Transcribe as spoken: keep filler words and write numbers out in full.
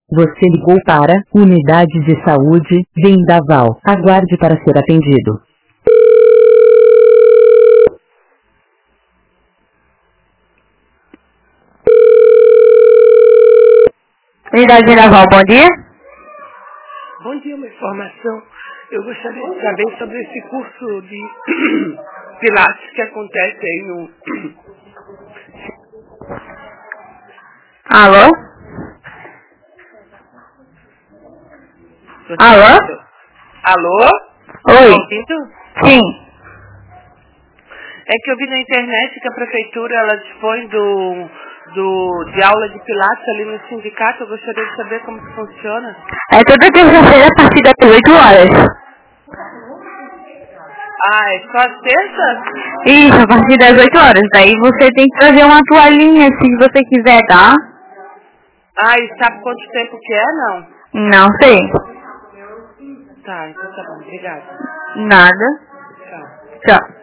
Você ligou para Unidade de Saúde Vendaval. Aguarde para ser atendido. Unidade Vendaval, bom dia. Bom dia, uma informação. Eu gostaria de saber sobre esse curso de Pilates que acontece aí no... Alô? Alô? Alô? Oi. Tá ouvindo? Sim. É que eu vi na internet que a prefeitura ela dispõe do, do, de aula de Pilates ali no sindicato. Eu gostaria de saber como que funciona. É toda terça-feira a partir das oito horas. Ah, é só a terça? Isso, a partir das oito horas. Daí você tem que trazer uma toalhinha se você quiser, tá? Ah, e sabe quanto tempo que é, não? Não sei. Tá, então tá bom. Obrigada. Nada. Tchau. Tchau.